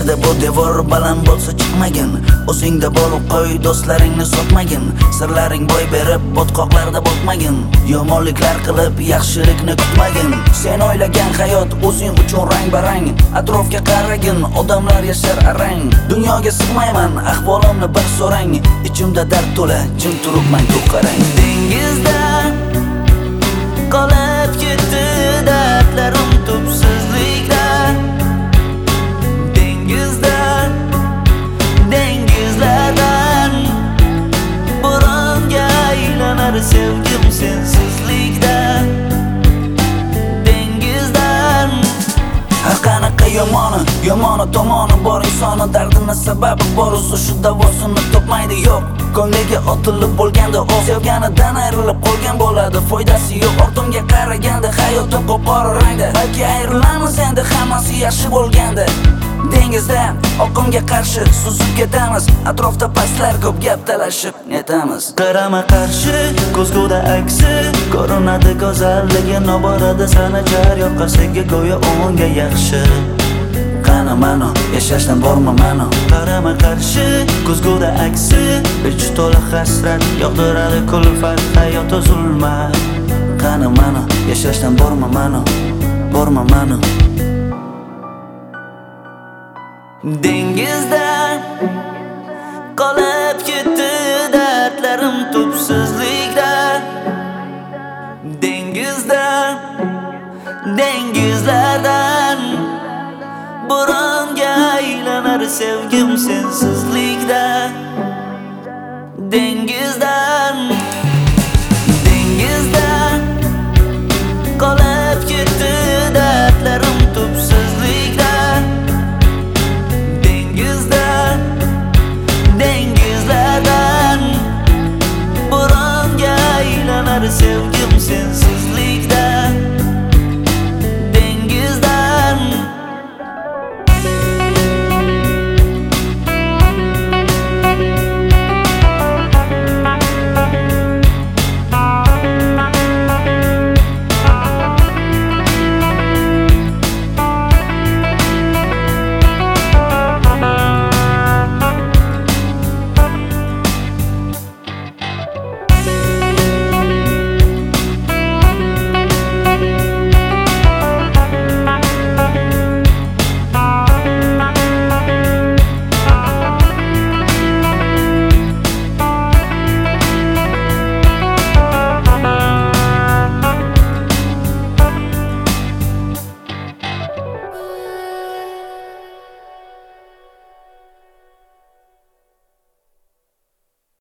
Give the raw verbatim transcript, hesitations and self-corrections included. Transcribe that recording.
Agarda bu devor baland bo'lsa chiqmagin. O'zingda bo'lib qo'y, do'stlaringni sotmagin. Sirlaring boy berib botqoqlarda botmagin. Yomonliklar qilib yaxshilikni kutmagin. Sen o'ylagan hayot o'zing uchun rang-barang. Atrofga qaragin, odamlar yashar arang. Dunyoga sig'mayman, ahvolimni bir so'rang. Ichimda dard to'la, jim turibman ko'p qarang. Dengizda qolib ketdi dardlarim tubsizlikda. Dengizda dengizlardan bo'ronga aylanar sevgim sensizlikda. Dengizdan har qanaqa yomoni, yomoni tomoni bor insonni dardini sababi bor, o'zi shu davosini topmaydi yo'q. Ko'ngliga otilib bo'lganda o sevganidan ayrilib qolgan bo'ladi, foydasi yo'q. Ortimga qaraganda hayotim qop-qora rangda, balki ayrilamiz endi hammasi yaxshi bo'lganda. Dengizda oqimga qarshi suzib ketamiz, atrofda pastlar ko'p gap talashib netamiz. qarama qarshi ko'zguda aksi ko'rinadi go'zalligi, noborada sanachar yoqasiga go'yo o'nga yaxshi. Qani mano, yashashdan bormi mano? Qarama qarshi ko'zguda aksi ich to'la hasrat yog'diradi kulfat, hayot zulmat. Qani mano, yashashdan bormi mano? Bormi mano? Dengizda qolib ketdi dardlarim tubsizlikda. Dengizda dengizlardan bo'ronga aylanar sevgim sensizlikda. Dengizdan dengizda qolib ketdi dardlarim tubsizlikda. Dengizda dengizlardan bo'ronga aylanar sevgim sensiz